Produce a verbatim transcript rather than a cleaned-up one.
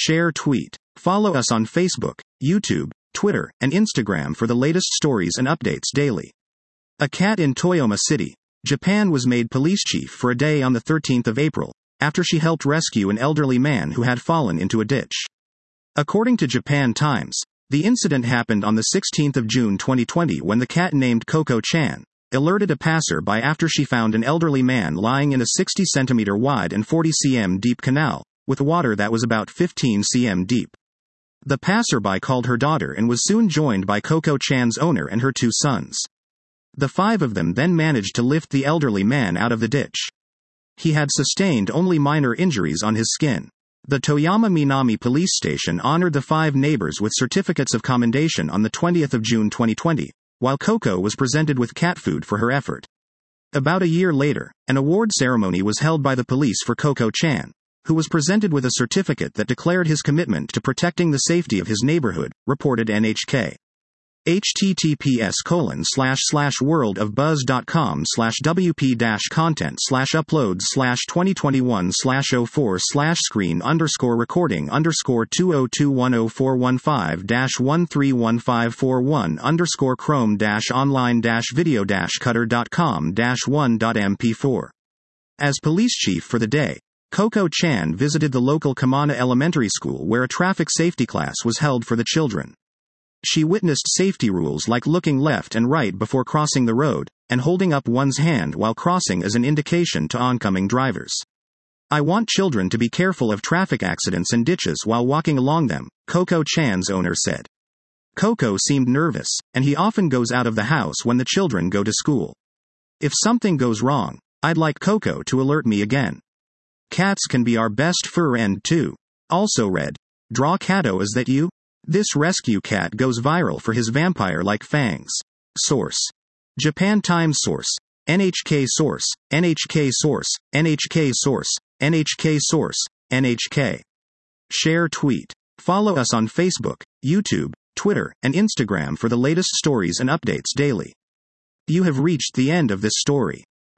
Share tweet. Follow us on Facebook, YouTube, Twitter, and Instagram for the latest stories and updates daily. A cat in Toyama City, Japan was made police chief for a day on the thirteenth of April, after she helped rescue an elderly man who had fallen into a ditch. According to Japan Times, the incident happened on the sixteenth of June twenty twenty when the cat named Coco-chan alerted a passer-by after she found an elderly man lying in a sixty centimeter wide and forty centimeter deep canal, with water that was about fifteen centimeters deep. The passerby called her daughter and was soon joined by Coco-chan's owner and her two sons. The five of them then managed to lift the elderly man out of the ditch. He had sustained only minor injuries on his skin. The Toyama Minami police station honored the five neighbors with certificates of commendation on the twentieth of June twenty twenty, while Coco was presented with cat food for her effort. About a year later, an award ceremony was held by the police for Coco-chan, who was presented with a certificate that declared his commitment to protecting the safety of his neighborhood, reported N H K. https colon slash slash worldofbuzz.com slash wp dash content slash uploads slash 2021 slash 04 slash screen underscore recording underscore 202104115 dash 131541 underscore chrome dash online dash video dash cutter.com dash 1.mp4. As police chief for the day, Coco-chan visited the local Kamana Elementary School where a traffic safety class was held for the children. She witnessed safety rules like looking left and right before crossing the road, and holding up one's hand while crossing as an indication to oncoming drivers. I want children to be careful of traffic accidents and ditches while walking along them, Coco-chan's owner said. Coco seemed nervous, and he often goes out of the house when the children go to school. If something goes wrong, I'd like Coco to alert me again. Cats can be our best friend too. Also read, draw Cato, is that you? This rescue cat goes viral for his vampire-like fangs. Source: Japan Times. Source: N H K. Source: N H K. Source: N H K. Source: N H K. Source: N H K. Share tweet. Follow us on Facebook, YouTube, Twitter, and Instagram for the latest stories and updates daily. You have reached the end of this story.